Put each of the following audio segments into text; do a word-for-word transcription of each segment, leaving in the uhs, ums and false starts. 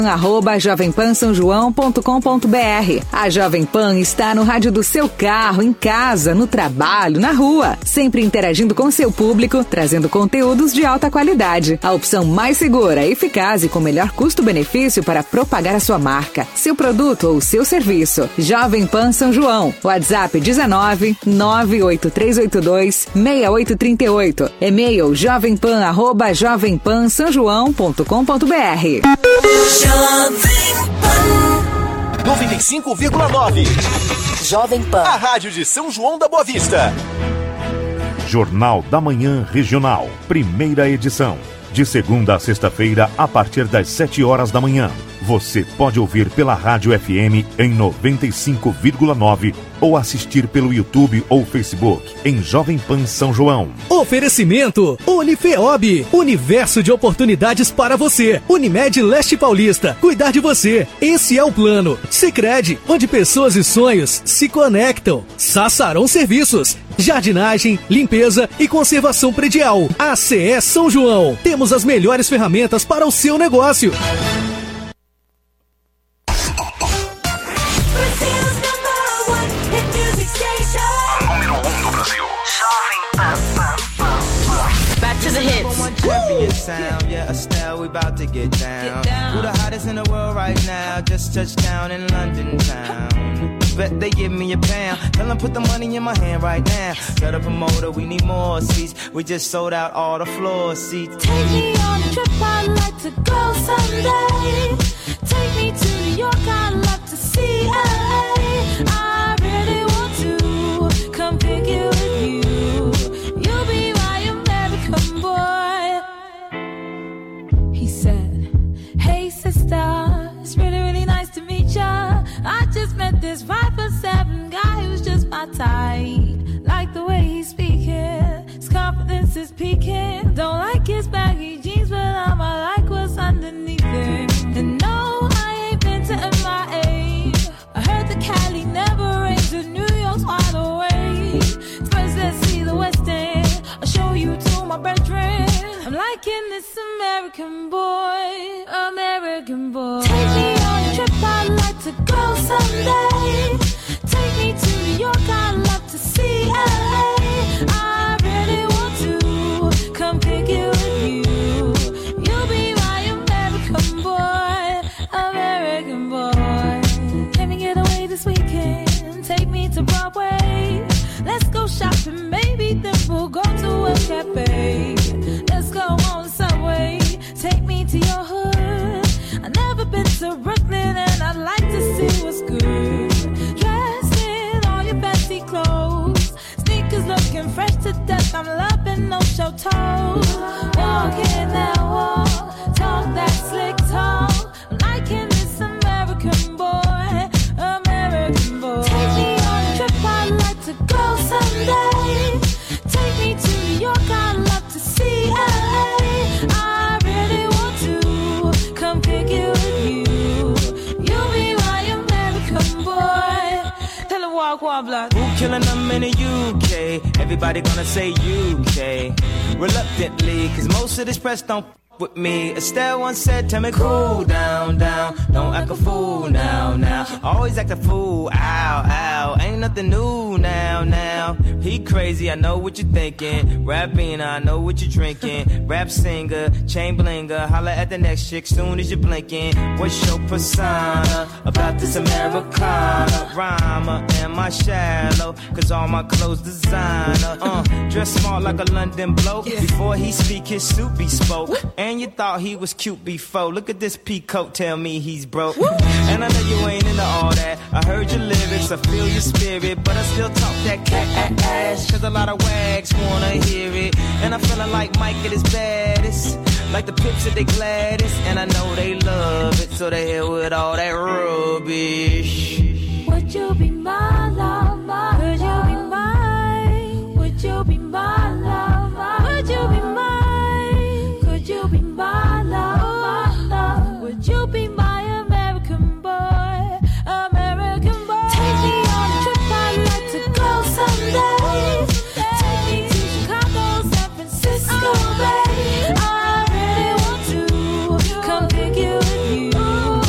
arroba jovem pan são joão ponto com ponto br. A Jovem Pan está no rádio do seu carro, em casa, no trabalho, na rua, sempre interagindo com seu público, trazendo conteúdos de alta qualidade. A opção mais segura, eficaz e com melhor custo-benefício para propagar a sua marca, seu produto ou seu serviço. Jovem Pan São João. WhatsApp dezenove, nove oito três oito dois, seis oito três oito. E-mail jovempan arroba jovem pan são joão ponto com ponto br. noventa e cinco vírgula nove. Jovem Pan. A rádio de São João da Boa Vista. Jornal da Manhã Regional. Primeira edição. De segunda a sexta-feira, a partir das sete horas da manhã. Você pode ouvir pela Rádio F M em noventa e cinco vírgula nove ou assistir pelo YouTube ou Facebook em Jovem Pan São João. Oferecimento Unifeob, universo de oportunidades para você. Unimed Leste Paulista, cuidar de você. Esse é o plano. Sicredi, onde pessoas e sonhos se conectam. Sassarão Serviços, jardinagem, limpeza e conservação predial. A C E São João, temos as melhores ferramentas para o seu negócio. Sound, yeah, Estelle, we about to get down. get down. Who the hottest in the world right now? Just touched down in London town. Bet they give me a pound. Tell them put the money in my hand right now. Tell the promoter we need more seats. We just sold out all the floor seats. Take me on a trip, I'd like to go someday. Take me to New York, I'd love to see L A. I really want to come pick you with you. You'll be my American boy. It's really, really nice to meet ya. I just met this five foot seven guy who's just my type. Like the way he's speaking, his confidence is peaking. Don't like his baggy jeans, but I'ma like what's underneath it. And no, I ain't been to M I A. I heard the Cali never rains, and New York's wide awake. First, let's see the West End. I'll show you to my bedroom. I'm liking this American boy, American boy. Take me on a trip, I'd like to go someday. Take me to New York, I'd love to see L A. I really want to come pick you with you. You'll be my American boy, American boy. Can we get away this weekend? Take me to Broadway. Let's go shopping, maybe then we'll go to a cafe. Let's go on the subway, take me to your hood. I've never been to Brooklyn and I'd like to see what's good. Dressed in all your fancy clothes, sneakers looking fresh to death. I'm loving no show toes. Walking that wall, talk that slick talk. I'm liking this American boy, American boy. Take me on a trip, I'd like to go someday. Take me to New York, I'd love to see L A. I really want to come pick you with you. You'll be my American boy. Tell him walk one block. Who killing them in the U K? Everybody gonna say U K. Reluctantly, cause most of this press don't with me. Estelle once said, tell me cool down, down. Don't act a fool now, now. Always act a fool, ow, ow. Ain't nothing new now, now. He crazy, I know what you're thinking. Rapping, I know what you're drinking. Rap singer, chain blinger. Holla at the next chick soon as you're blinking. What's your persona about this Americana? Rhymer, am I shallow? Cause all my clothes designer. Uh, dress smart like a London bloke. Before he speak, his suit be spoke. And you thought he was cute before. Look at this peacoat, tell me he's broke. And I know you ain't into all that. I heard your lyrics, I feel your spirit, but I still talk that cat ass. Cause a lot of wags wanna hear it. And I'm feeling like Mike at his baddest. Like the pips at they gladdest. And I know they love it, so they hell with all that rubbish. Would you be my lover? Would you be mine? Would you be my lover? Would you be mine? Could you be my lover? Would you be my American boy? American boy. Take me on a trip, I'd like to go someday. Take me to Chicago, San Francisco, Bay. I really want to come pick you with you.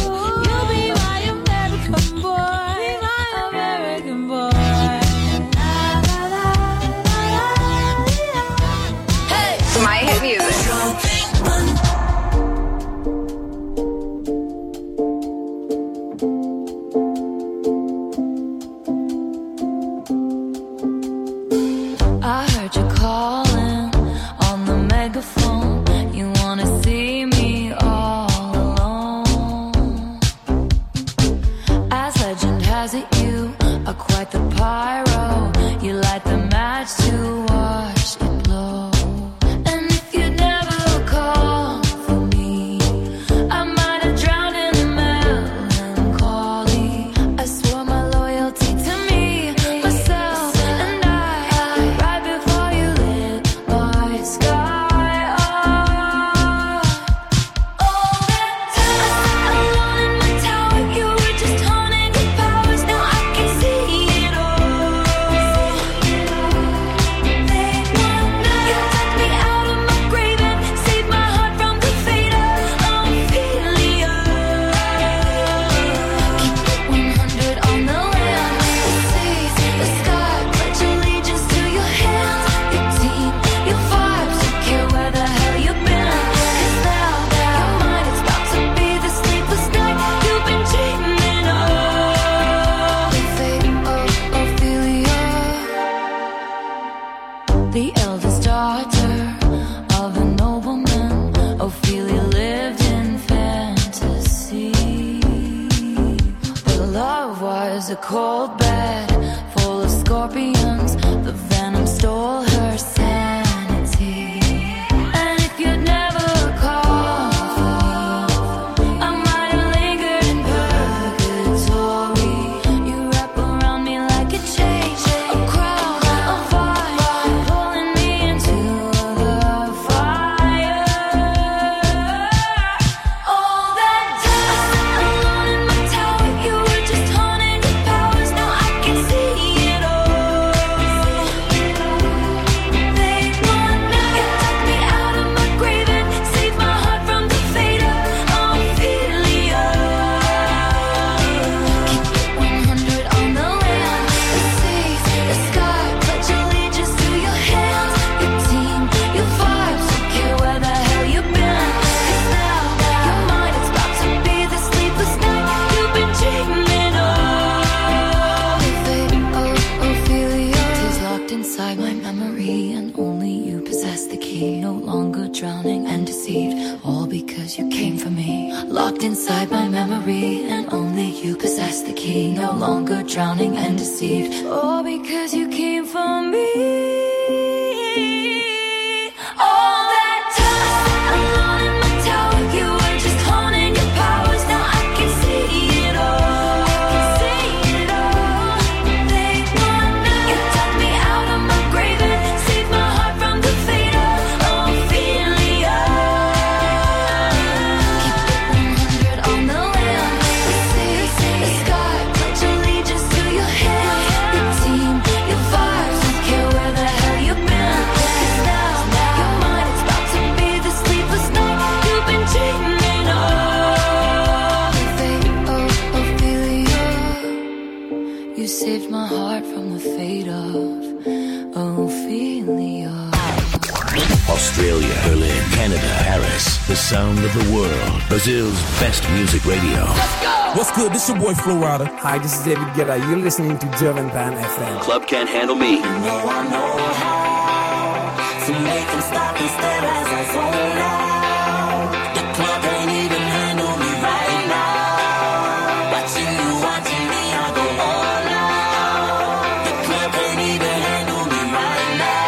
was a cold bed full of scorpions. The venom stole her sanity. And if you'd never called for me, I might have lingered in purgatory. You wrap around me like a chain, a crown, a fire, pulling me into the fire. All that time alone in my tower, you were just haunting your powers. Now I can see it all. They want me. You took me out of my grave and saved my heart from the fate of Ophelia. Keep it one hundred on the land, the seas, the sky. Pledge allegiance to your hands, your team, your vibes. Don't care where the hell you've been. 'Cause now your mind is about to be the sleepless night you've been dreaming of. Fate of Ophelia is locked inside my memory, and only you possess the key. No longer drowning and deceived, all because you came for me. Locked inside my memory, and only you possess the key. No longer drowning and deceived, all because you came for me. All that time alone in my tower, you were just haunting your powers. Now I can see it all. See it all. They want me. You took me out of my grave and saved my heart from the fate of Ophelia. Keep it one hundred on the land, the seas, the sky. Pledge allegiance to your hands, your team, your vibes. Don't care where the hell you've been. 'Cause now your mind is about to be the sleepless night you've been dreaming of. Fate of Ophelia, you saved my heart from the fate of Ophelia. Australia, Berlin, Canada, Paris, the sound of the world. Brazil's best music radio. What's good? This your boy Flo Rida. Hi, this is David Guetta. You're listening to German Band F M. Club Can't Handle Me. know I know how to make them stop and stare as I zone out. The club ain't even handle me right now. Watching you, watching me, I go all out. The club ain't even handle me right now.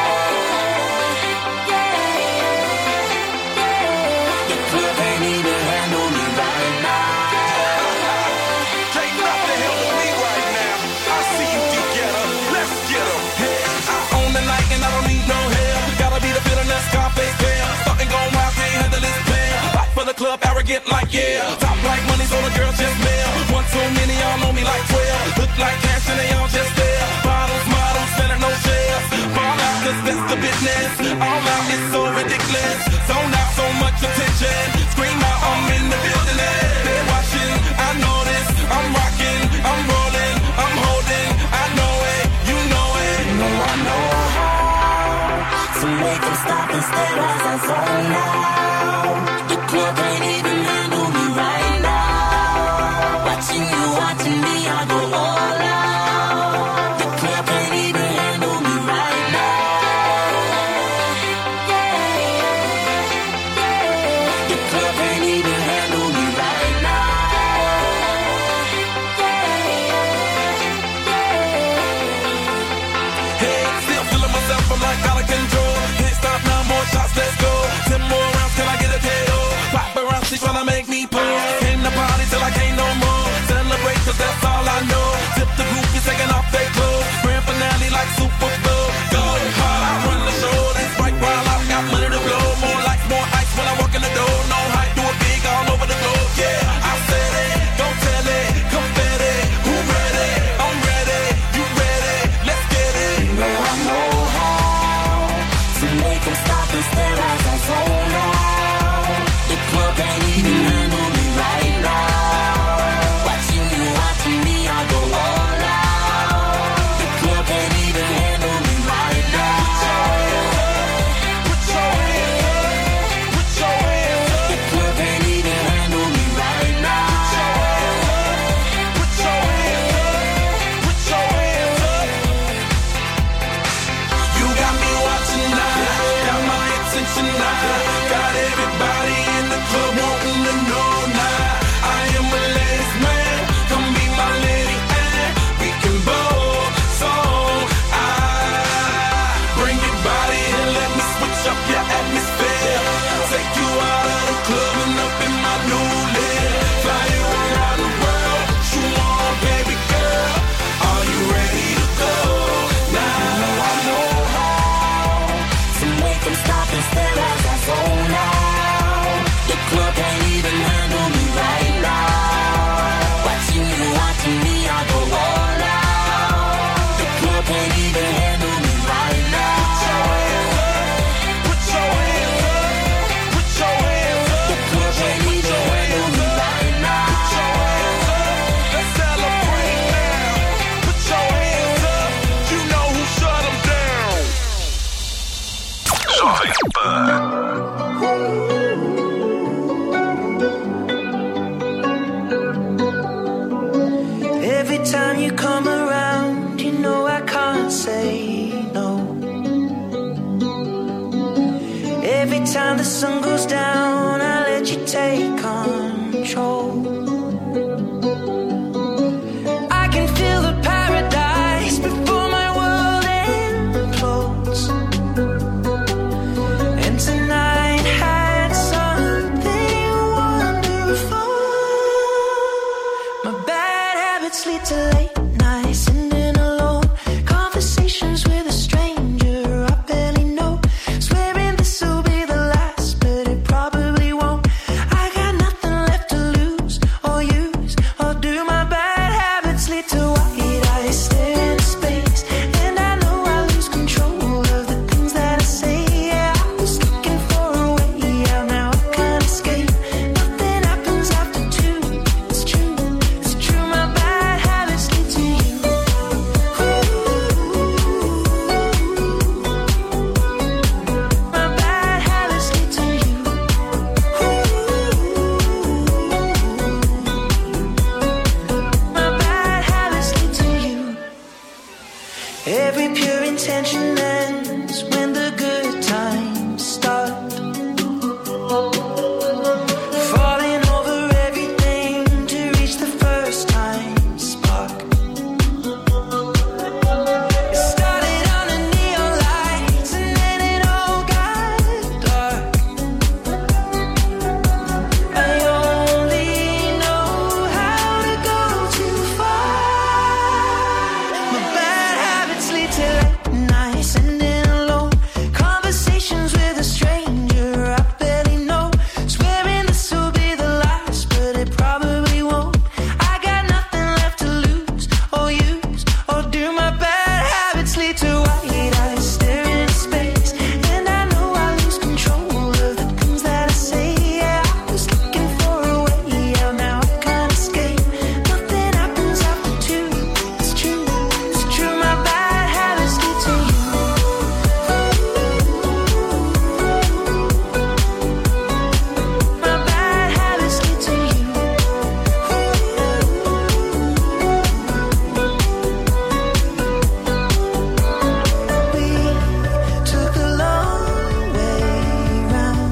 The club ain't even handle me right now. Can't stop the hell with me right now. I see you together. Let's get 'em. Hey, I own the night and I don't need no help. Gotta be the villain that's Scarface bell. Something going wild, can't handle this bell. Fight for the club, arrogant like yeah. Top like money, so the girls just mail. One too many, y'all know me like twelve. Look like cash and they all just there. Bottles, models, selling no shares. Ball out, cause that's the business. All out, it's so ridiculous. Zone out, so much attention. Scream out, I'm in the building. They're watching, I know this. I'm rocking, I'm rolling, I'm holding. I know it, you know it. know I know how to make them stop and stare as I zone out. The club ain't even handle me right now. Watching you, watching me, I go all out. The club ain't even handle me right now. The you come around, you know I can't say no. Every time the sun goes down, I let you take control. I can feel the paradise before my world implodes. And tonight had something wonderful. My bad habits lead to late nights, sitting alone, conversations with a stranger I barely know, swearing this will be the last, but it probably won't. I got nothing left to lose or use or do. My bad habits lead to white eyes stare into space, and I know I lose control of the things that I say. Yeah, I was looking for a way out, now I can't escape. Nothing happens after two. It's true, it's true. My bad habits lead to you. My bad habits lead to you. My bad habits lead to you. Every pure intention ends when the good times start. Falling over everything to reach the first time spark. It started under neon lights and then it all got dark. I only know how to go too far. My bad habits lead to late nights, sitting alone, conversations with a stranger I barely know, swearing this will be the last, but it probably won't. I got nothing left to lose or use or do. My bad habits lead to white eyes staring into space, and I know I lose control of the things that I say. Yeah, I was looking for a way out, now I can't escape. Nothing happens after two. It's true, it's true. My bad habits lead to you. My bad habits lead to you. We took a long way round,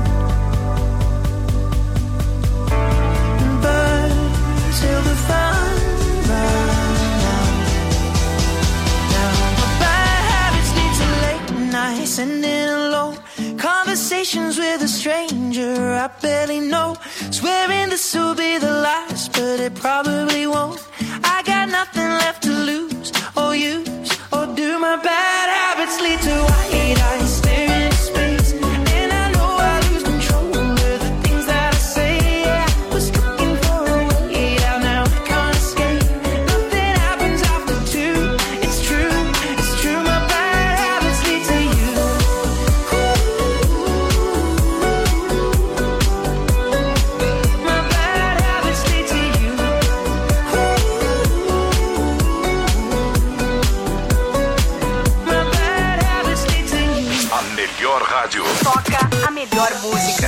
burned till the fun ran out. Now my bad habits lead to late nights, sitting alone, conversations with a stranger I barely know, swearing this will be the last, but it probably won't. I got nothing left to lose or use or do. My bad habits lead to white eyes staring into space, and I know I lose control of the things that I say. Yeah, I was looking for a way out, now I can't escape. Nothing happens after two. It's true, it's true. My bad habits lead to you. My bad habits lead to you. My bad habits lead to you. A melhor rádio. Toca a melhor música.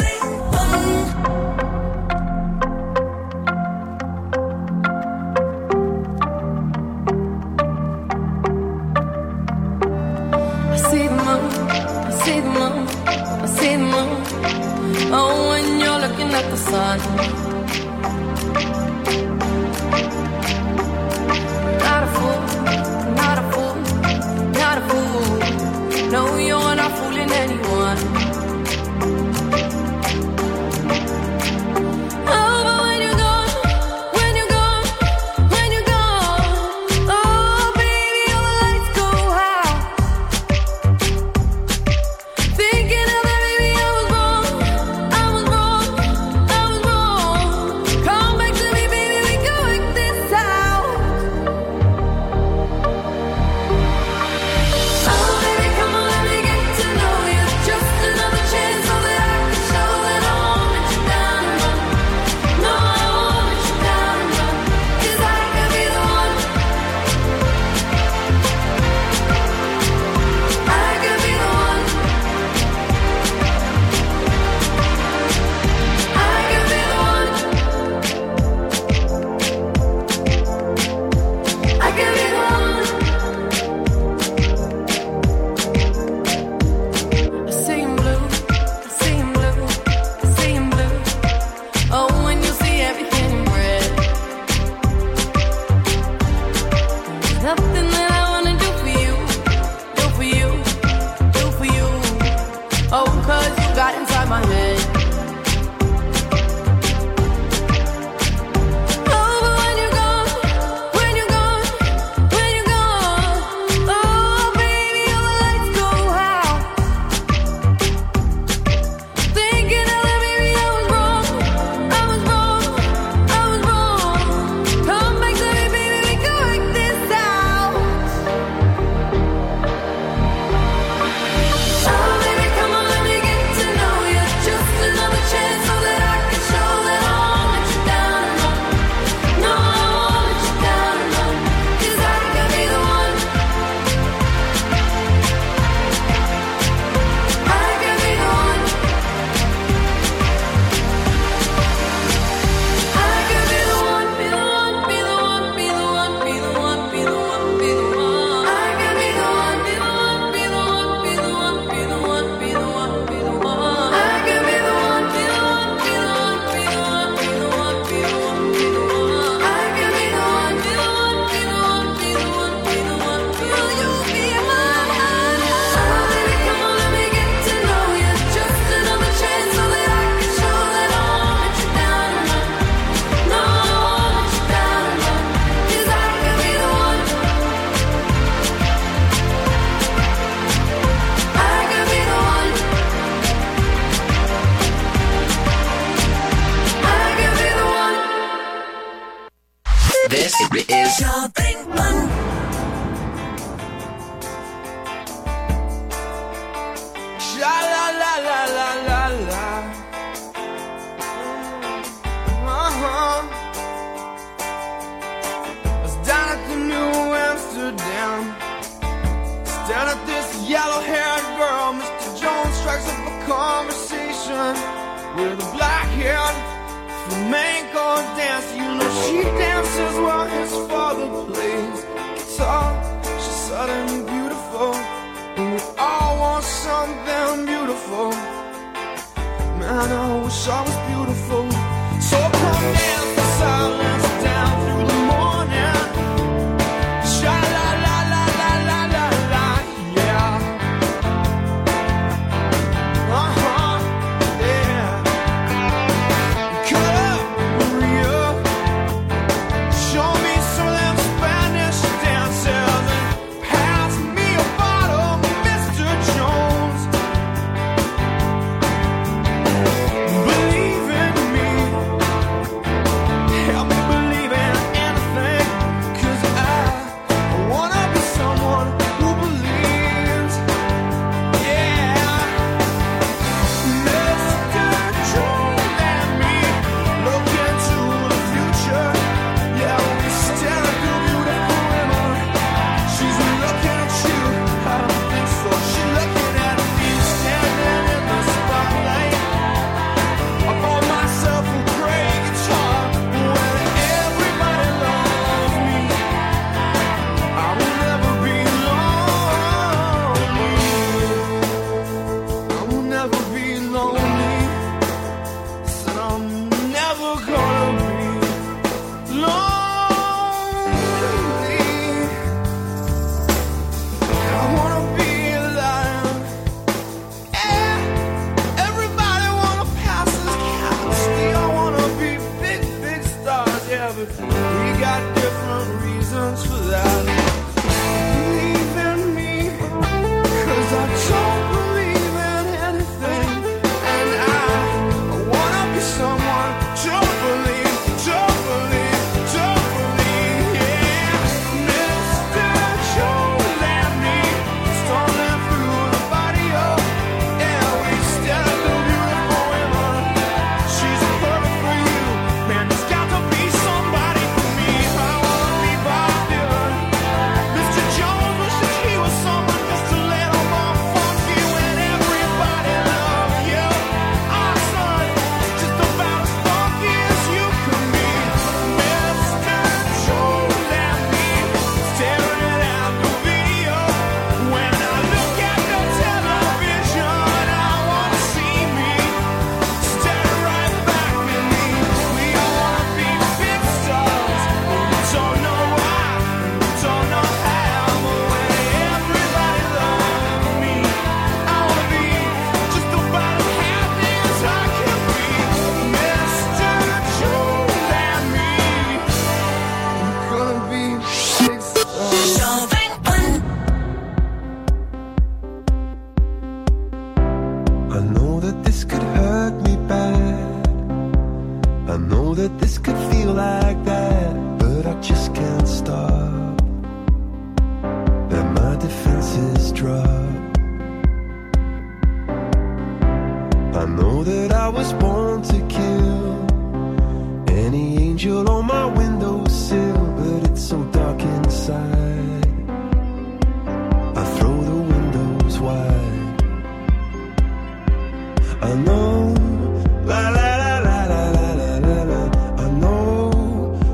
I see the moon, I see the moon, I see the moon. Oh, when you're looking at the sun. Not a fool, not a fool, not a fool. No, you're not fooling anyone. Oh, but when you're gone, when you're gone, when you're gone, oh, baby, all the lights go out. Thinking of it, baby, I was wrong, I was wrong, I was wrong. This is Jovem Pan. Sha la la la la la la. Uh-huh. I was down at the New Amsterdam, staring at this yellow-haired girl. Mister Jones strikes up a conversation with a black-haired flamenco dance. You know she dances while his father plays guitar. She's suddenly beautiful, and we all want something beautiful. Man, I wish I was beautiful. So come dance the silence down through the morning. Sha la la la la la la la, yeah. Uh-huh, yeah. Cut up, Maria. Show me some of them Spanish dances and pass me a bottle, Mister Jones. Believe in me, help me believe in anything, 'cause I wanna be someone who believes. Yeah, Mister Jones and me look into the future. Yeah, we stare at the beautiful women. She's looking at you, I don't think so. She's looking at me, standing in the spotlight. I bought myself a great guitar. When everybody loves me, I will never be lonely. I will never be lonely. Said I'm never gonna be lonely. I wanna be alive. Yeah. Everybody wanna pass this chemistry. I wanna be big, big stars, yeah, but we got different reasons for that. Believe in me, 'cause I don't believe in anything, and I, I wanna be someone. Don't believe, don't believe, don't believe, yeah. Mister Jones and me, strolling through the barrio. Yeah, we stare at the beautiful women. She's perfect for you, man. There's got to be somebody for me. I wanna be Bob Dylan. Mister Jones wishes he was someone just a little more funky when everybody loves you. Our son is just about as funky as you can be. Mister Jones and me, staring at the video. When I look at the television, I wanna see me stare right back at me. We all wanna be big stars, but we don't know why, we don't know how. But when everybody loves me, I wanna be just about as happy as I can be. Mister Jones and me, we're gonna be big stars. Jovem Pan. I know that this could hurt me bad. I know that this could feel like that, but I just can't stop. And my defenses drop. I know that I was born to kill any angel on my windowsill, but it's so dark inside. I throw the windows wide. I know, la la la la la la la la la. I know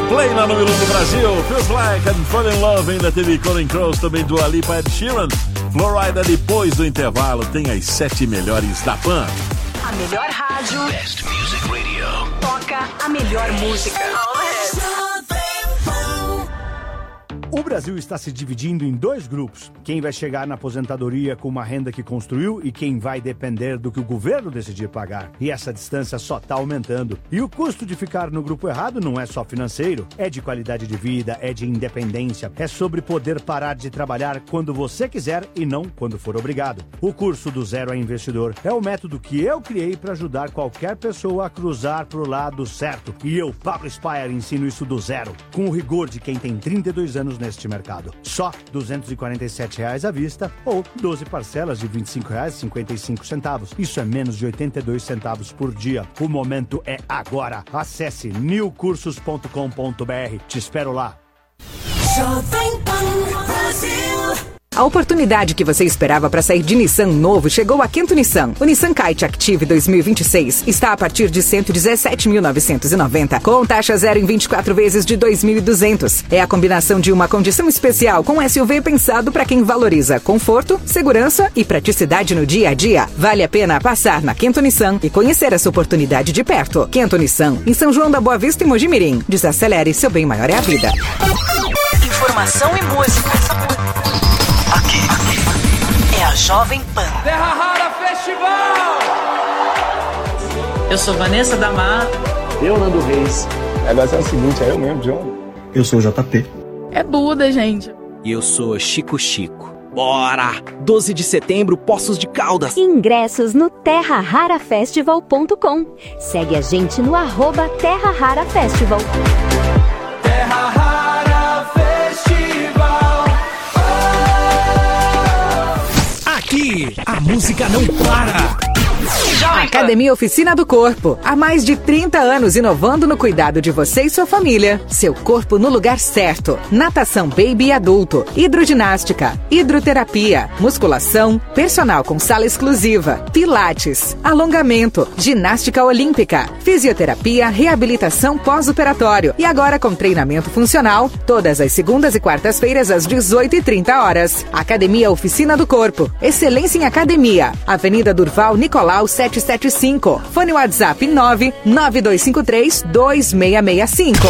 Coldplay na número um do Brasil. Feels Like and Fall in Love. Ainda teve Colin Cross, também Dua Lipa, Ed Sheeran. Florida, depois do intervalo, tem as sete melhores da Pan. A melhor rádio. Best Music Radio. Toca a melhor música. O Brasil está se dividindo em dois grupos. Quem vai chegar na aposentadoria com uma renda que construiu e quem vai depender do que o governo decidir pagar. E essa distância só está aumentando. E o custo de ficar no grupo errado não é só financeiro, é de qualidade de vida, é de independência, é sobre poder parar de trabalhar quando você quiser e não quando for obrigado. O curso do Zero a Investidor é o método que eu criei para ajudar qualquer pessoa a cruzar pro lado certo. E eu, Pablo Spire, ensino isso do zero, com o rigor de quem tem trinta e dois anos neste mercado. Só duzentos e quarenta e sete reais à vista ou doze parcelas de vinte e cinco reais e cinquenta e cinco centavos. Isso é menos de oitenta e dois centavos por dia. O momento é agora. Acesse new cursos ponto com ponto b r. Te espero lá. Jovem Pan Brasil. A oportunidade que você esperava para sair de Nissan novo chegou a Quinto Nissan. O Nissan Kite Active dois mil e vinte e seis está a partir de cento e dezessete mil novecentos e noventa, com taxa zero em vinte e quatro vezes de dois mil e duzentos. É a combinação de uma condição especial com S U V pensado para quem valoriza conforto, segurança e praticidade no dia a dia. Vale a pena passar na Quinto Nissan e conhecer essa oportunidade de perto. Quinto Nissan, em São João da Boa Vista e Mojimirim. Desacelere, seu bem maior é a vida. Informação e música. Aqui, aqui é a Jovem Pan. Terra Rara Festival! Eu sou Vanessa Damar. Eu, Nando Reis. O negócio é o seguinte, é eu mesmo, John. Eu sou o J P. É Buda, gente. E eu sou Chico Chico. Bora! doze de setembro, Poços de Caldas. Ingressos no terra rara festival ponto com. Segue a gente no arroba Terra Rara Festival. Terra Rara Festival. Aqui, a música não para. Academia Oficina do Corpo. Há mais de trinta anos inovando no cuidado de você e sua família. Seu corpo no lugar certo. Natação baby e adulto. Hidroginástica. Hidroterapia. Musculação. Personal com sala exclusiva. Pilates. Alongamento. Ginástica olímpica. Fisioterapia. Reabilitação pós-operatório. E agora com treinamento funcional. Todas as segundas e quartas-feiras às dezoito e trinta horas. Academia Oficina do Corpo. Excelência em academia. Avenida Durval Nicolau setecentos e setenta e cinco. Fone WhatsApp nove nove dois cinco três dois seis seis cinco.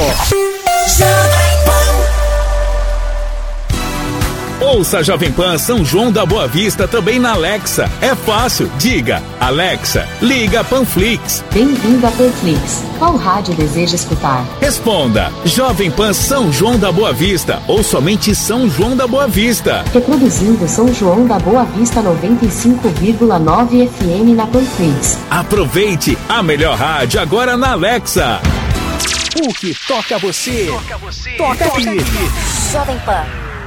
Ouça Jovem Pan São João da Boa Vista também na Alexa. É fácil. Diga, Alexa, liga Panflix. Bem-vindo a Panflix. Qual rádio deseja escutar? Responda, Jovem Pan São João da Boa Vista ou somente São João da Boa Vista. Reproduzindo São João da Boa Vista noventa e cinco vírgula nove F M na Panflix. Aproveite a melhor rádio agora na Alexa. O que toca você? Toca você. Toca aqui. Jovem Pan.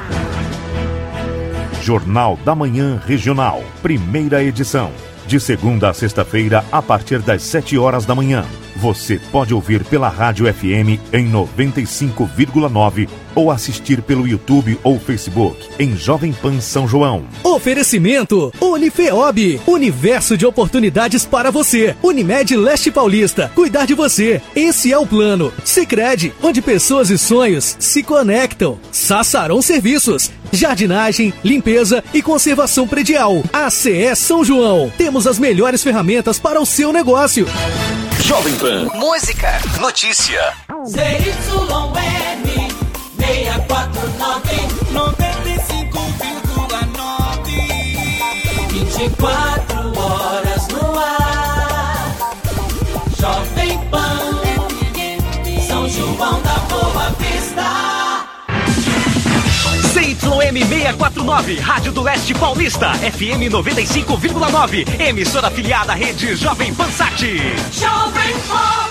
Jornal da Manhã Regional, primeira edição. De segunda a sexta-feira, a partir das sete horas da manhã. Você pode ouvir pela Rádio F M em noventa e cinco vírgula nove ou assistir pelo YouTube ou Facebook em Jovem Pan São João. Oferecimento Unifeob, universo de oportunidades para você. Unimed Leste Paulista, cuidar de você. Esse é o plano. Sicredi, onde pessoas e sonhos se conectam. Sassarão Serviços, jardinagem, limpeza e conservação predial. A C E São João, temos as melhores ferramentas para o seu negócio. Jovem Pan. Música. Notícia. Z Y N seis quatro nove, noventa e cinco vírgula nove, vinte e quatro horas no ar. Jovem Pan, São João da Boa Vista. Z Y M seis quatro nove, Rádio do Leste Paulista, F M noventa e cinco vírgula nove, emissora afiliada à rede Jovem Pan Sat. Jovem Pan.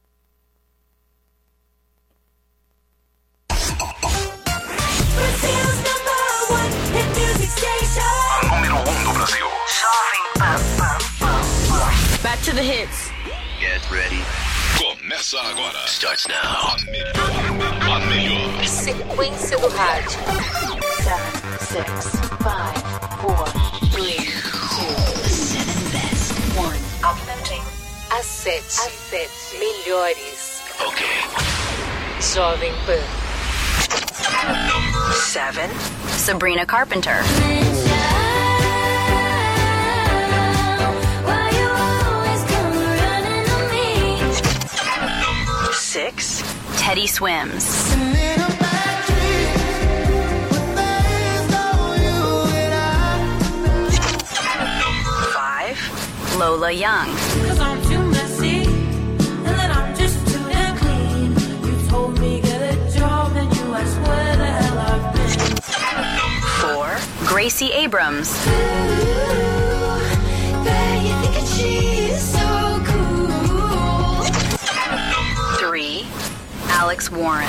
A número um do Brasil. Jovem Pan. Back to the hits. Get ready. Começa agora. Starts now. A melhor. A melhor. Sequência do rádio. sete, seis, cinco, quatro, três, dois, seven best, um. Uploading. As sete. As sete melhores. Ok. Jovem Pan. Seven. Sabrina Carpenter. Six. Teddy Swims. Five. Lola Young. Cause I'm too messy, and then I'm just too damn clean. You told me get a job, and you asked where the hell I've been. Four. Gracie Abrams. Ooh, babe, you think that she is so cool. Three. Alex Warren.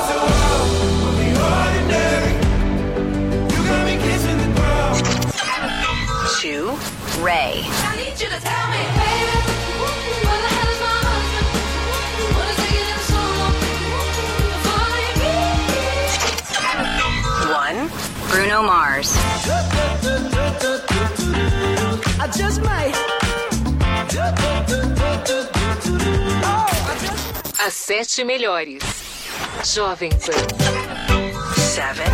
Two. Ray. I need you to tell me, baby, where the hell is my husband? What is taking him so long? One. Bruno Mars. I just might. As sete melhores. Jovem Pan. Seven.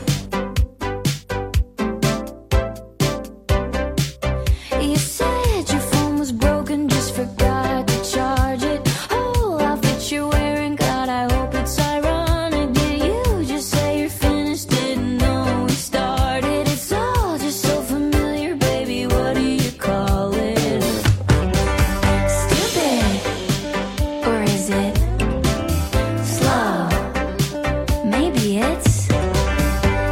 You said your phone was broken, just forgot to charge it. Whole outfit you're wearing, God, I hope it's ironic. Did you just say you're finished? Didn't know we started. It's all just so familiar, baby. What do you call it? Stupid, or is it slow? Maybe it's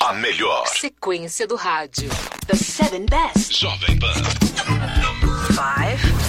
A melhor sequência do rádio. The seven best. Jovem Pan. Five.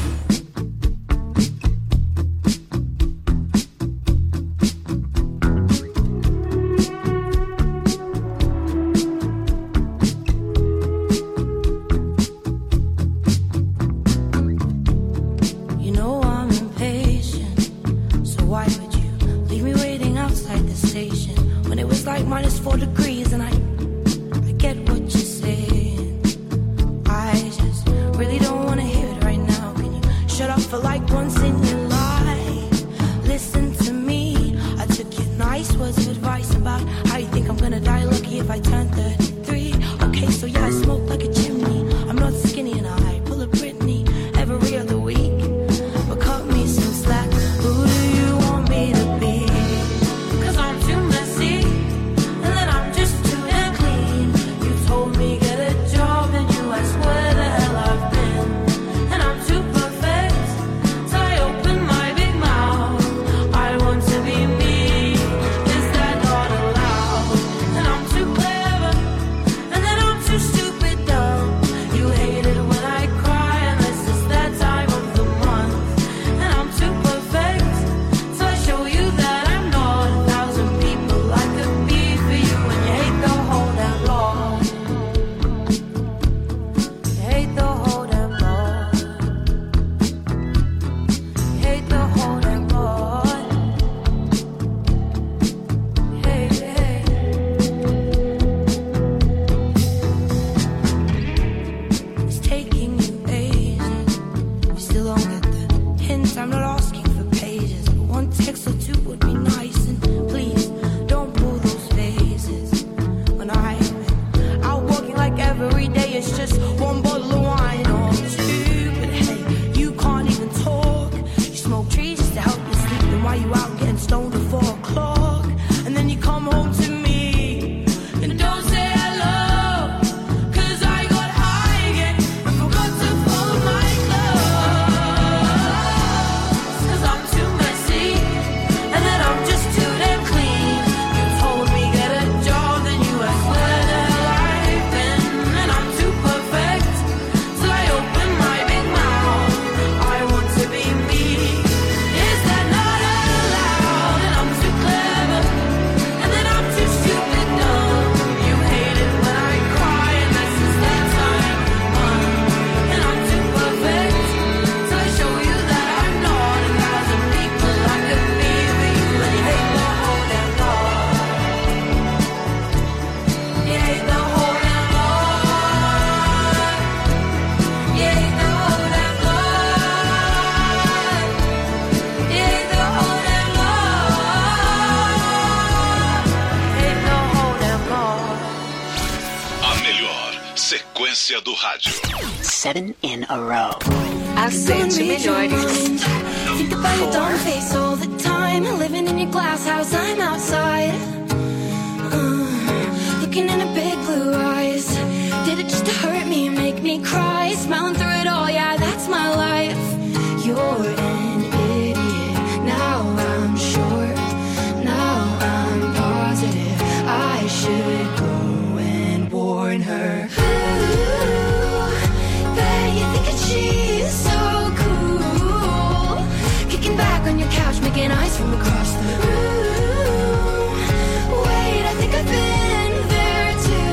You know I'm impatient, so why would you leave me waiting outside the station when it was like minus four degrees and I, I get what you're saying. I just really don't want to hear it right now. Can you shut up for like once in your life? Listen to me. I took your nice words of advice about how you think I'm gonna die lucky if I turn thirty-three. Okay, so yeah, I smoke like a chimney. I'm not skinny and I pull a Britney every other week. But cut me some slack. Who do you want me to be? Cause I'm too messy, and then I'm just too damn clean. You told me get a job, and you asked where the hell I've been. And I'm too perfect, so I open my big mouth. I want to be me, is that not allowed? And I'm too clever, and then I'm too stupid dumb. You hate it when I cry, unless it's that time of the month. And I'm too perfect, so I show you that I'm not a thousand people I could be for you. And you hate the whole damn lot. You hate the whole damn lot. You hate the whole damn lot. Hey, hey. It's taking you ages. You still don't get the hint. I'm not asking for pages, but one text or two would be nice. And please don't pull those phases. When I'm out walking like every day, it's just one bottle of wine or two. But hey, you can't even talk. You smoke trees just to help you sleep. Then why you out getting stoned at four o'clock? And then you come home to me and don't say hello. Cause I got high again and forgot to fold my clothes. Cause I'm too messy, and then I'm just too damn clean. You told me get a job, then you asked where the hell I've been. And I'm too perfect, so I open my big mouth. I want to be me, is that not allowed? And I'm too clever, and then I'm too stupid dumb. You hate it when I cry, and that's just that time of month. And I'm too perfect, so I show you that I'm not a thousand people I could be for you. And you hate the whole damn lot. You hate the whole damn lot. You hate the whole damn lot. You hate the whole damn lot. You hate the whole damn lot. A melhor sequência do rádio. Seven in a row. As sete melhores. Think about your dumb face all the time. Living in your glass house, I'm outside. Uh, looking in her big blue eyes. Did it just to hurt me and make me cry? Smiling through it all, yeah, that's my life. You're an idiot. Now I'm sure. Now I'm positive. I should go and warn her. Ooh, bet you think that she's so cool. Kicking back on your couch, making eyes from across the room. Wait, I think I've been there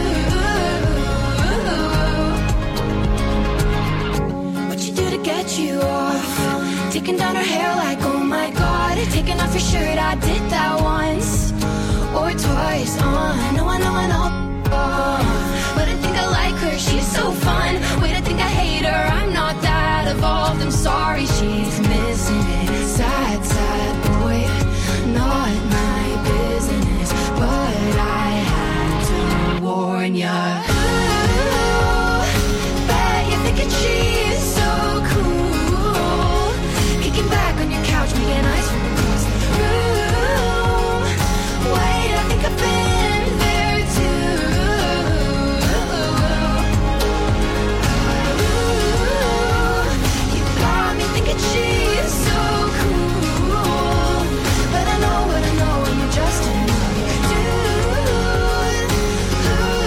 too. What you do to get you off? Taking down her hair like, oh my god. Taking off your shirt, I did that once or twice. Uh, no, I know, I know. Uh, but I think I like her, she's so fun. Wait, I think I hate her, I'm not that evolved. I'm sorry, she's missing it. Sad, sad boy, not my business. But I had to warn ya. Ooh, bet you're thinking she's so cool. Kicking back on your couch, making eyes from across the room. Wait, I think I've been there too. Ooh, you got me thinking she's so cool. But I know what I know, and you're just another dude. Ooh,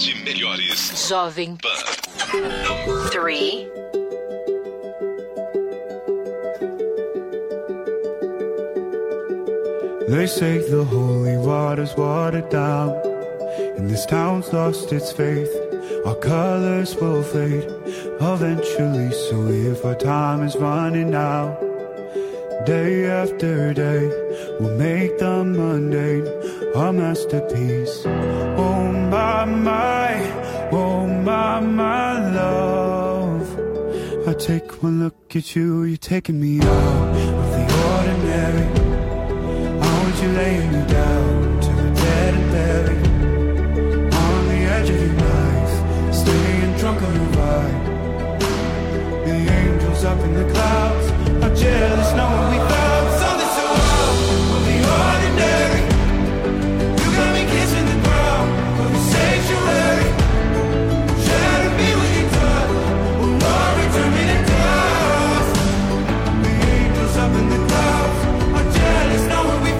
sete melhores. Jovem Pan. Three. They say the holy water's watered down, and this town's lost its faith. Our colors will fade eventually, so if our time is running out, day after day, we'll make the mundane our masterpiece. Oh my, my, oh my, my love. I take one look at you, you're taking me out of the ordinary. You laying me down to the dead and buried on the edge of your knife, staying drunk on your ride. The angels up in the clouds are jealous knowing we found something so out of the ordinary. You got me kissing the ground of the sanctuary. Shadow me with your touch, will not return me to dust. The angels up in the clouds are jealous knowing we found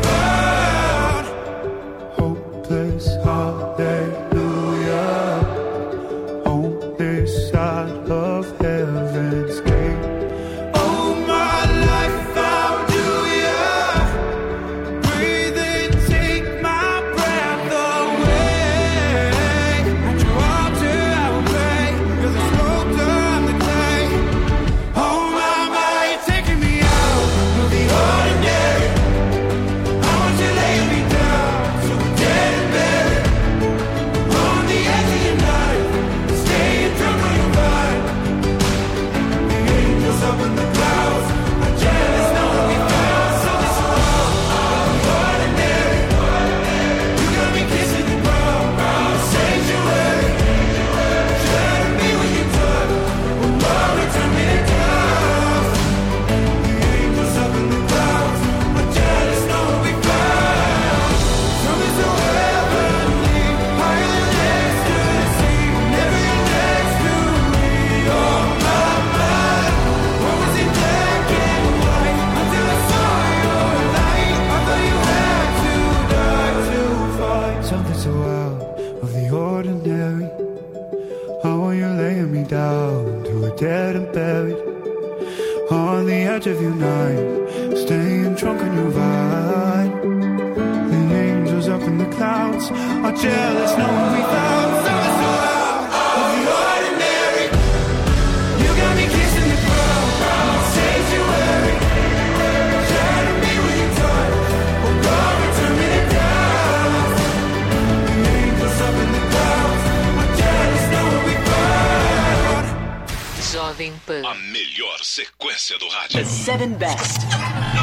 hallelujah on this side of heaven's gate. Oh, my life found you, yeah. Breathe in, take my breath away. At your altar I will pray. You're the sculptor, I'm the clay. Oh, my, my, you're taking me out of the ordinary. I want you laying me down so we're dead and buried on the edge of your night, staying drunk on your ride. The angels up in the clouds are jealous knowing we found something so wrong of the ordinary. You got me kissing the ground, the sanctuary. Shadow me with your touch, will not return me to dust. The angels up in the clouds are jealous knowing we found something so heavenly, higher than ecstasy. Never you're next to me, oh my, my. What was it black and white until I saw your light? I thought you had to die to find something so out of the ordinary. How are you laying me down to a dead and buried on the edge of your night, staying drunk on your ride. The angels up in the clouds are jealous knowing we found something so out of the ordinary. You got me kissing the ground, the sanctuary. Shadow me with your touch, oh God, return me to dust. The angels up in the clouds are jealous knowing we found. Jovem Pan. A melhor sequência do rádio. The seven best. Two.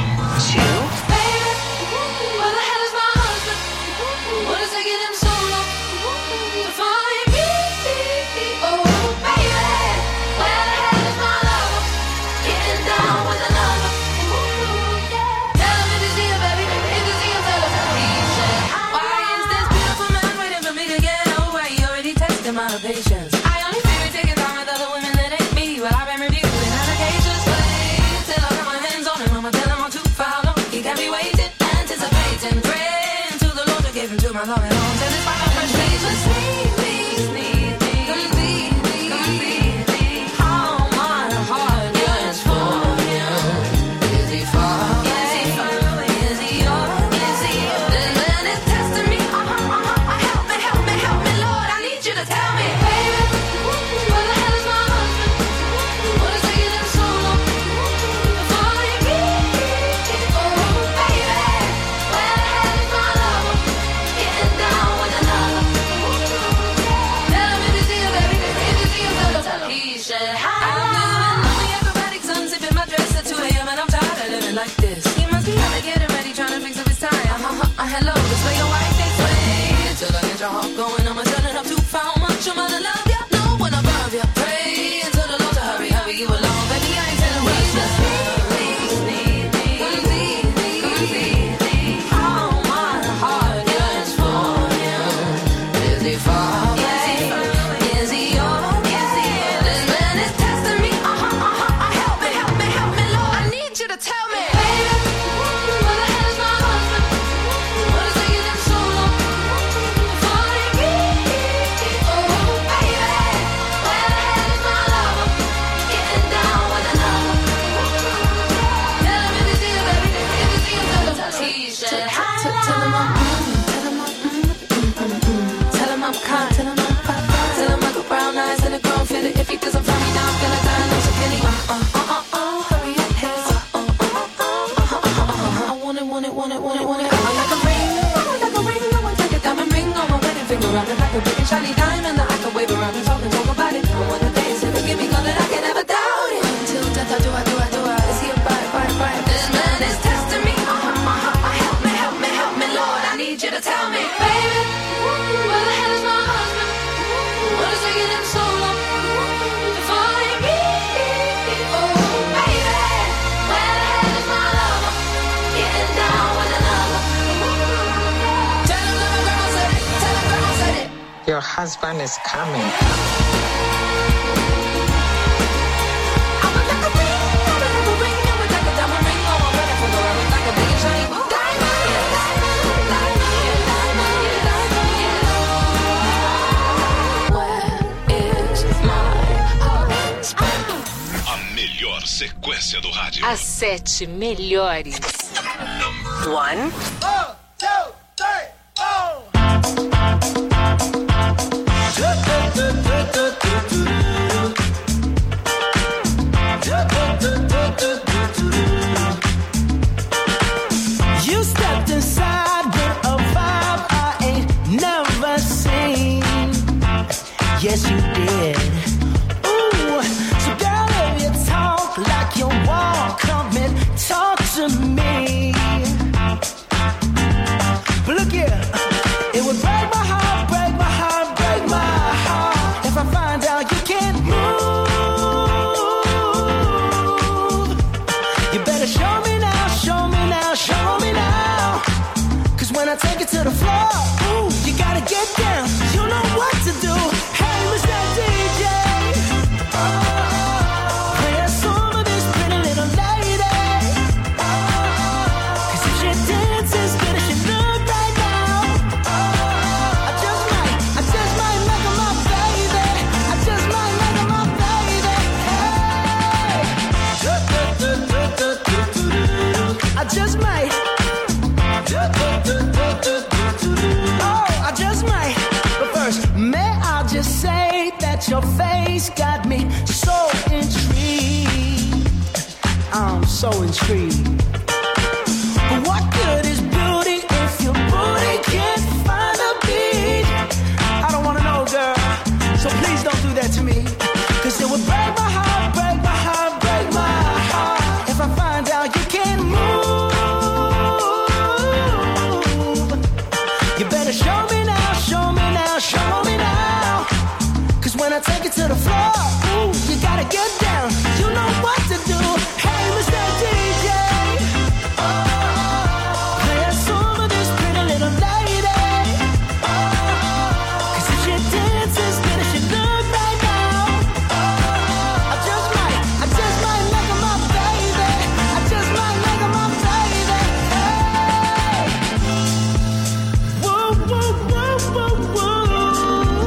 Where the hell is my husband? What is taking him so long to find me? Oh, baby, where the hell is my lover? Getting down with another. Tell him if you see him, baby. If you see him, tell him. He said, why is this beautiful man waiting for me to get away? He already tested my patience. I only figure taking time with other women that ain't me. Well, I've been reviewing allocations. Wait till I got my hands on him. I'ma tell him I'm too far long. He got me waiting, anticipating, praying to the Lord to give him to my loving arms. And it's my frustration. Sneak me, sneak me, come see me, come see me. How my heart yearns for him. Is he far? Is he far? Is he yours? Is he yours? Then when it's testing me, uh-huh, uh-huh, help me, help me, help me, Lord. I need you to tell me, baby, where the hell is my husband? What is taking him so long to find me? Oh, baby, where the hell is my lover? Getting down with another. Tell him if you see him, baby, if you see him, tell him, tell him. He said, hi. I'm doing all the acrobatic unzipping my dress at two a.m. and I'm tired of living like this. He must be trying to get it ready, trying to fix up his tie. Uh-huh, uh, hello, this way your wife takes way. Till I get your heart going, I'ma turn it up too far. How much I'm gonna love ya, no one above ya. Pray until the Lord to hurry, hurry you along. Baby, I ain't telling what you need me, need me, come see me, come see me. How my heart yearns for him. Is he far? Is he far? Is he yours? Is he yours? This man is testing me. Uh-huh, uh-huh, help me, help me, help me, Lord. I need you to tell me, baby, where the hell is my husband? What is taking him so long to find me? Oh, hot till I'm hot, hot, hot. Till I'm like a brown eyes and a grown fit. If he doesn't find me now, I'm gonna die. No security. Uh, uh, uh, uh, uh. Hurry up, heads up. Uh, uh, uh, uh, uh, uh, uh, uh. I want it, want it, want it, want it, want it. I want like a ring, I want like a ring. I want like a diamond ring on my wedding finger. Round it like a big and shiny diamond that I can wave around and talk and talk about it. I wanna dance if you give me color, I can never doubt it. Until death, I do, I do, I do. I is he a bite, bite, bite? This man is testing me. Uh, uh, uh, uh. Help me, help me, help me, Lord. I need you to tell me, baby, where the hell is my husband? What is taking him so long to find me? Oh, baby, where the hell is my lover? Getting down with another. Tell him that my grandma said it. Tell him grandma said it. Your husband is coming. Sequência do rádio. As sete melhores. One. One, two, three, four. You stepped inside with a vibe I ain't never seen. Yes, you did. Ooh, so girl, if you talk like you walk, come and talk to me. But look here, it would break my heart, break my heart, break my heart if I find out you can't move. You better show me now, show me now, show me now. Cause when I take it to the floor, ooh, you gotta get down. You know what to do. Hey, Mister D J, oh, play a song of this pretty little lady. Oh, cause if she dances good as she look right now, oh, I just might, I just might make her my baby. I just might make her my baby. Hey, I just might. Oh, I just might. But first, may I just say that your face got me so intrigued. I'm so intrigued. But what good is beauty if your booty can't find a beat? I don't wanna know, girl, so please don't do that to me. Cause it would break my heart, break my heart, break my heart if I find out you can't move. You better show me now, show me now, show me now. Cause when I take it to the floor, ooh, you gotta get down. You know what to do. Hey, Mister D J, oh, play a song of this pretty little lady. Oh, cause if she dances good as she look right now, oh, I just might, I just might make her my baby. I just might make her my baby. Hey, whoa, whoa, whoa, whoa, whoa.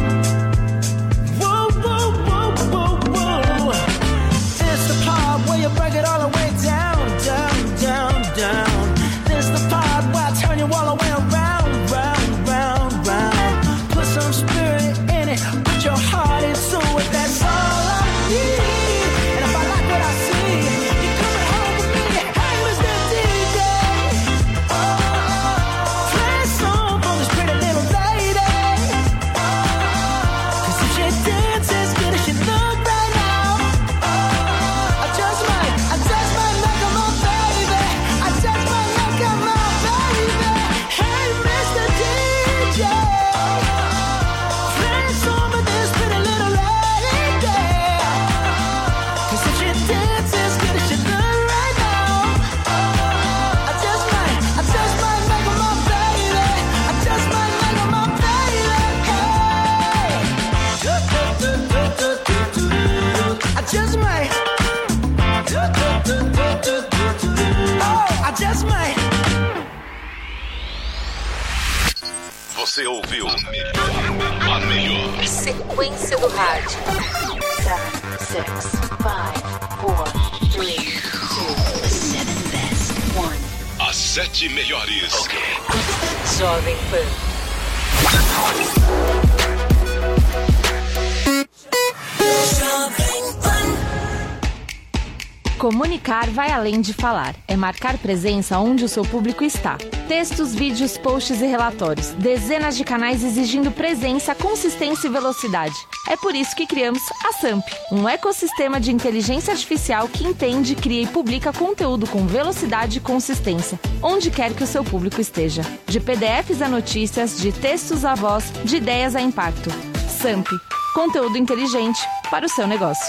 Whoa, whoa, whoa, whoa, whoa. It's the part where you break it all the way down, down, down, down. It's the part where I turn you all the way around, round, round, round. Put some spirit in it, put your heart into it, that's all I need. And if I like what I see, you're coming home with me. Hey, Mister D J, oh, play a song for this pretty little lady. Cause if she dances good as she look right now, oh, I just might, I just might make her my baby. I just might make her my baby. Hey, Mister D J, play a song for this pretty little lady. Cause if she dances good as she look right now, oh, I just might, I just might make her my baby. I just might make her my baby. Hey, I just might. Oh, I just might. Você ouviu a melhor, a melhor. Sequência do rádio. Seven, six, five, four, three, two, seven best, one. As sete melhores. Ok. Jovem Pan. Comunicar vai além de falar. É marcar presença onde o seu público está. Textos, vídeos, posts e relatórios. Dezenas de canais exigindo presença, consistência e velocidade. É por isso que criamos a Samp, um ecossistema de inteligência artificial que entende, cria e publica conteúdo com velocidade e consistência, onde quer que o seu público esteja. De P D Fs a notícias, de textos a voz, de ideias a impacto. Samp, conteúdo inteligente para o seu negócio.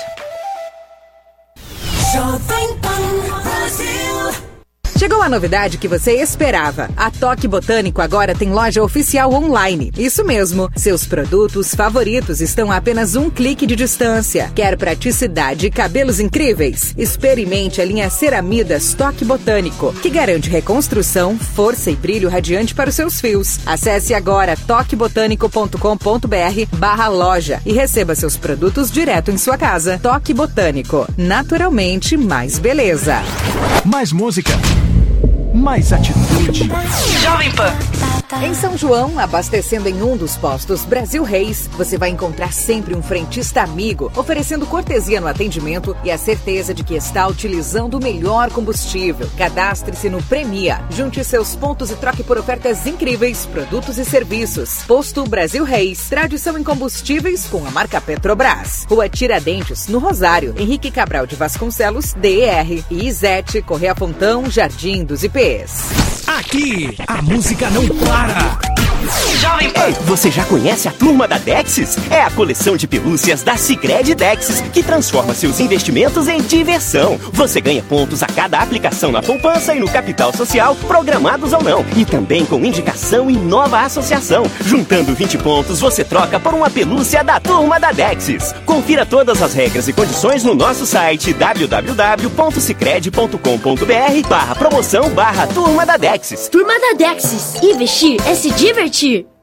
Jovem Pan Brasil. Chegou a novidade que você esperava. A Toque Botânico agora tem loja oficial online. Isso mesmo, seus produtos favoritos estão a apenas um clique de distância. Quer praticidade e cabelos incríveis? Experimente a linha Ceramidas Toque Botânico, que garante reconstrução, força e brilho radiante para os seus fios. Acesse agora toque botânico ponto com ponto b r barra loja e receba seus produtos direto em sua casa. Toque Botânico, naturalmente mais beleza. Mais música. Mais atitude. Jovem Pan. Em São João, abastecendo em um dos postos Brasil Reis, você vai encontrar sempre um frentista amigo, oferecendo cortesia no atendimento e a certeza de que está utilizando o melhor combustível. Cadastre-se no Premia, junte seus pontos e troque por ofertas incríveis, produtos e serviços. Posto Brasil Reis, tradição em combustíveis com a marca Petrobras. Rua Tiradentes, no Rosário, Henrique Cabral de Vasconcelos, D R. E Izete, Correia Fontão, Jardim dos I Pês. Aqui, a música não para. Jovem Pan. Você já conhece a turma da Dexis? É a coleção de pelúcias da Sicredi Dexis, que transforma seus investimentos em diversão. Você ganha pontos a cada aplicação na poupança e no capital social, programados ou não. E também com indicação e nova associação. Juntando vinte pontos, você troca por uma pelúcia da turma da Dexis. Confira todas as regras e condições no nosso site w w w ponto sicredi ponto com ponto b r barra promoção barra turma da Dexis. Turma da Dexis. Investir é se divertir.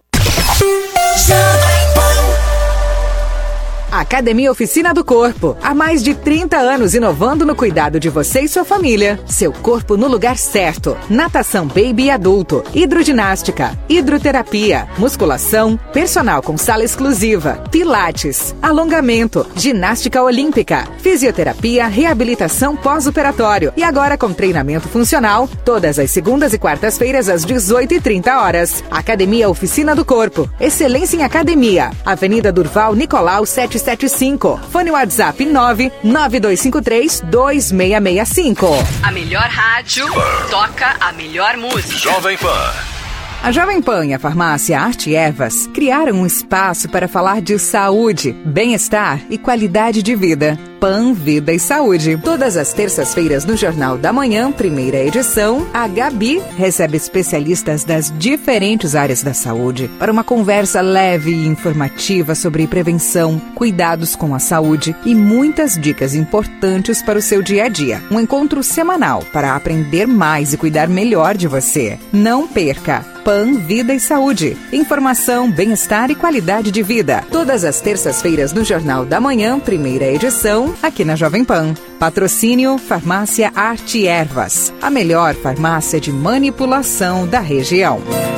Academia Oficina do Corpo. Há mais de trinta anos inovando no cuidado de você e sua família. Seu corpo no lugar certo. Natação baby e adulto. Hidroginástica. Hidroterapia. Musculação. Personal com sala exclusiva. Pilates. Alongamento. Ginástica olímpica. Fisioterapia. Reabilitação pós-operatório. E agora com treinamento funcional. Todas as segundas e quartas-feiras às dezoito e trinta horas. Academia Oficina do Corpo. Excelência em academia. Avenida Durval Nicolau setecentos e setenta e cinco. Fone WhatsApp nove nove dois cinco três dois seis seis cinco. A melhor rádio toca a melhor música. Jovem Pan. A Jovem Pan e a farmácia Arte Ervas criaram um espaço para falar de saúde, bem-estar e qualidade de vida. Pan, Vida e Saúde. Todas as terças-feiras no Jornal da Manhã, primeira edição, a Gabi recebe especialistas das diferentes áreas da saúde para uma conversa leve e informativa sobre prevenção, cuidados com a saúde e muitas dicas importantes para o seu dia a dia. Um encontro semanal para aprender mais e cuidar melhor de você. Não perca! Pan, Vida e Saúde. Informação, bem-estar e qualidade de vida. Todas as terças-feiras no Jornal da Manhã, primeira edição, aqui na Jovem Pan. Patrocínio Farmácia Arte Ervas. A melhor farmácia de manipulação da região.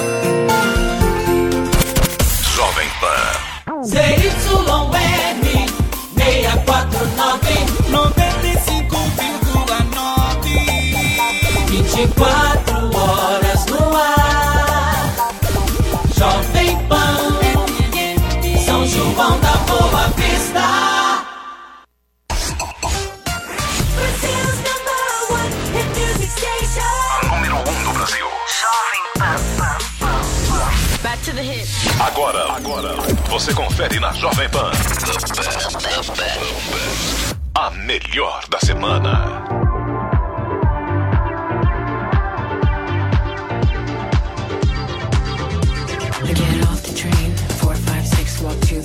Jovem Pan. Z Y R seiscentos e quarenta e nove, noventa e cinco vírgula nove. vinte e quatro horas no ar. Jovem Pan, São João da Boa Vista. A número um do Brasil. Jovem Pan. Back to the hits. Agora, agora, você confere na Jovem Pan. A melhor da semana.